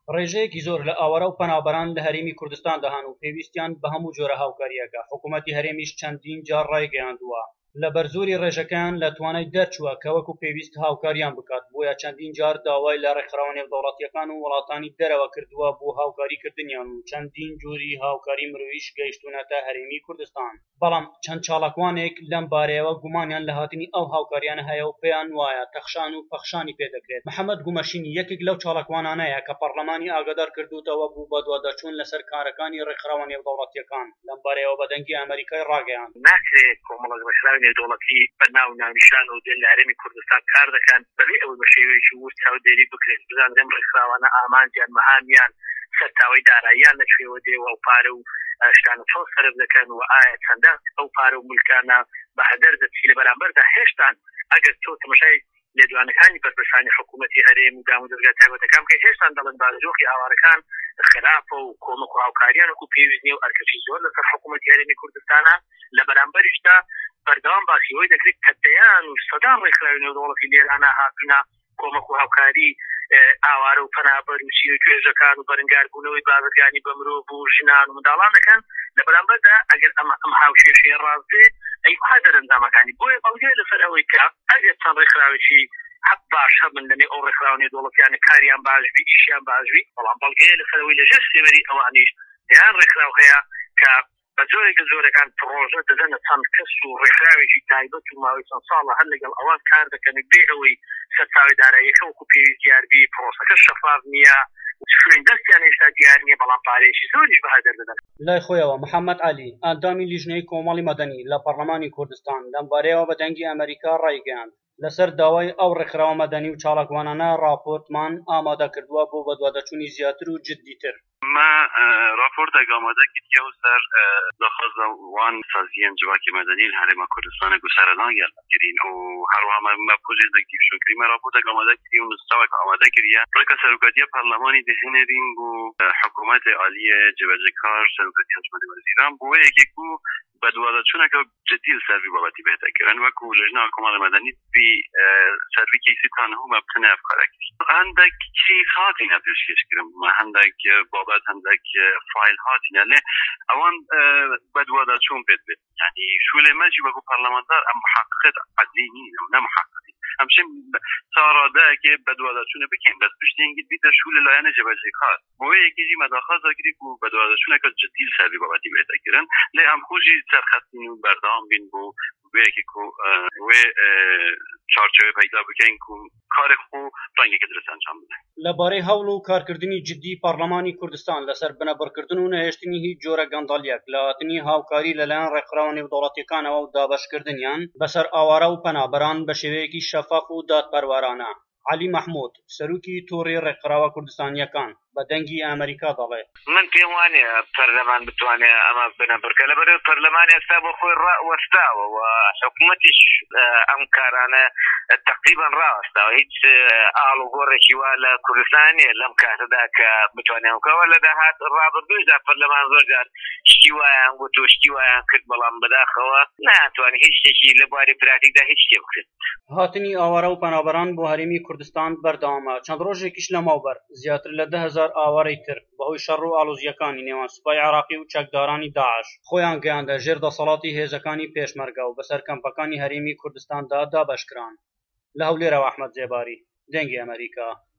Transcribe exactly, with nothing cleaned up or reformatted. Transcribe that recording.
ڕێژەیەکی زۆر لە ئاوەرە و پەنابەران لە هەرێمی کوردستان دەهان و پێویستیان بە هەموو جۆرە هاوکاریەکە. حکوومەتی هەرێمیش چەندین جار ڕایگەیاندووە لە بەرزووری ڕێژەکەیان لە توانای دەرچووە کە وەکو پێویست هاوکاریان بکات، بۆیە چەندین جار داوای لە ڕێکخراوە نێودەوڵەتیەکان و وڵاتانی دەرەوە کردووە بۆ هاوکاریکردنیان و چەندین جۆری هاوکاری مرۆییش گەیشتوونەتە هەرێمی کوردستان. بەڵام چەند چالاکوانێک لەم بارەیەوە گومانیان لە هاتنی ئەو هاوکاریانە هەیە و پێیان وایە تەخشان و پەخشانی پێدەکرێت. محەممەد گومەشینی یەکێک لەو چالاکوانانەیە کە پەرلەمانی ئاگادار کردوتەوە بوو بە دووادەچوون لەسەر کارەکانی ڕێکخراوە نێودەوڵەتیەکان لەم بارەیەوە بە دەنگی ئەمریکای ڕاگەیاند. ناکرێت کۆمەڵە ڕێکخراوی نێودەوڵەتی بەناو ناونیشان و دێن لە هەرێمی کوردستان کار دەکەن بەبێ ئەوەی بە شێوەیەکی ورد چاودێری بکرێت، بزان لەم ڕێکخراوانە ئامانجیان مەهامیان سەرتاوەی داراییان لەکوێوە دێوە و پارە و شتانە چۆن سەرف دەکەن و ئایا چەندە ئەو پارە و مولکانە بە هەدەر دەچی لە بەرامبەردا هێشتان ئەگەر تۆ تەماشای لێدوانەکانی بەرپرسانی حکوومەتی هەرێم و دام و دەرگا تایبەتەکان کە هێشتان دەڵێن بارەجۆخی ئاوارەکان خراپە و کۆمەک و هاوکاریان وەکو پێویست نییە و ئەرکەشی زۆر لەسەر حکوومەتی هەرێمی کوردستانە لە بەرامبەریشدا بەردەوام باسیەوەی دەکرێت کە دەیان و سەدان ڕێکخراوی نێودەوڵەتی لێرانە هاتوونە کۆمەک و هاوکاری ئاوارە و پەنابەر و چیر و توێژەکان و بەرەنگاربوونەوەی بازرگانی بە مرۆڤ و ژنان و منداڵان دەکەن لە بەرامبەردا ئەگەر ئەم ئەم هاوشێشەیە ڕاستێ ئەی وا دەرەنجامەکانی بۆیە بەڵگەی لەسەر ئەوەی کە ئەگەر چەند ڕێکخراوێکی حەق باش هەبن لەنێ ئەو ڕێکخراوە نێودەوڵەتیانە کاریان باشبی ئیشیان باشبی، بەڵام بەڵگەیە لەسەرەوەی لەژێر سێوەری ئەوانیش دەیان ڕێکخراو هەیە کە بە جۆرێکە زۆرەکان پرۆژە دەدەنە چەند کەس و ڕێکخراوێکی تایبەت و ماوەی چەند ساڵە هەر لەگەڵ ئەوان کار دەکەن بێ ئەوەی سەرچاوی داراییەکە وەکو پێویست دیاربی، پرۆسەکە شەفاف نییە، شوێن دەستیان هێشتا دیار نییە، بەڵام پارەیەکی زۆریش بەهدەر دەدەن. لای خۆیەوە محەممەد عەلی ئەندامی لیژنەی کۆمەڵی مەدەنی لە پەرلەمانی کوردستان لەم بارەیەوە بە دەنگی ئەمریکا ڕایگەیاند لەسەر داوای ئەو ڕێکخراوە مەدەنی و چالاکوانانە راپۆرتمان ئامادە کردووە بۆ بەدوادەچوونی زیاتر و جددیتر. ما راپۆرتێک ئامادە کردیەوە سەر داخوازە وان سازیە جواکی مەدەنی لە هەرێما کوردستانە گوسەرەدان گەڵگرین و هەروەها ما پروژێک دیفشنکردین. ما راپۆرتێک ئامادە کردین و نووسراوێک ئامادە کردیە ڕێکە سەرۆکاتیە پەرلەمانی دەهێنەرین بۆ حکوومەتی عالیە جێبەجێکار سەرۆکاتی هەنجمەتی وەزیران بۆ یەکێک بوو بەدوادەچوونەکە جدی سەروی بابەتی بێتەکردن وەکو لەژنە کۆمەڵی مەدەنی بی سەروی کەیسیتان هەموو بتنە ئەفکارێکی هەندێک کیس هاتینە پێشکەشکردن هەندێک بابەت هەندێک فایل هاتینە لێ ئەوان بەدوادەچوون پێت بێت یعنی شولێ مەجی وەکو پەرلەمانتار ئەم محققێت عەدلی نین ئەم نەمحققی ئەمشم سارادەیەکێ بەدوادەچوونە بکەین بەس پشتێنگی بیتە شولە لایەنە جێبەجێکار بۆ یەکێکی مەداخوازە کردی و بەدوادەچوونەکە جدی سەروی بابەتی بێتەکردن لێ ئەم خوژی سەرخەستین و بەردەوام بین بۆ وەیەکێک وێ چارچۆوێ پەیدا بکەین و کارێک خۆ ڕەنگێکە درست ئەنجام بدەین. لەبارەی هەوڵ و کارکردنی جدی پەرلەمانی کوردستان لەسەر بنەبڕکردن و نەهێشتنی هیچ جۆرە گەندەڵیەک لە هاتنی هاوکاری لەلایەن ڕێکخراوە نێودەوڵەتیەکانەوە و دابەشکردنیان بەسەر ئاوارە و پەنابەران بە شێوەیەکی شەفاف و دادپەروارانە. عەلی مەحموود سەرۆکی تۆڕی ڕێکخراوە کوردستانیەکان بە دەنگی ئەمریکا دەڵێ من پێم وانێ پەرلەمان بتوانێت ئەمە بنەبڕکە لەبەرەوەی پەرلەمانی ئێستا بۆ خۆی ڕاوەستاوە و حکوومەتیش ئەم کارانە تقریبا ڕاوەستاوە هیچ ئاڵ و گۆڕێکی وا لە کوردستان نیە لەم کاتەدا کە بتوانێت کەوە لە داهات ڕابردووشدا پەرلەمان زۆر جار شتی وایان گوت و شتی وایان کرد بەڵام بەداخەوە ناتوانێت هیچ شتێکی لە بواری پراتیکدا هیچ شتێ بکرێت. هاتنی ئاوارە و پەنابەران بۆ هەرێمی کوردستان بەردەوامە. چەند ڕۆژێکیش لەمەوبەر زیاتر لە ده هەزار ئاوارەی تر بەهۆی شەڕ و ئاڵۆزیەکانی نێوان سوپای عێراقی و چەکدارانی داعش خۆیان گەیاندە ژێر دەسەڵاتی هێزەکانی پێشمەرگە و بەسەر کەمپەکانی هەرێمی کوردستاندا دابەشکران. لە هەولێرەوە ئەحمەد جێباری دەنگی ئەمریکا.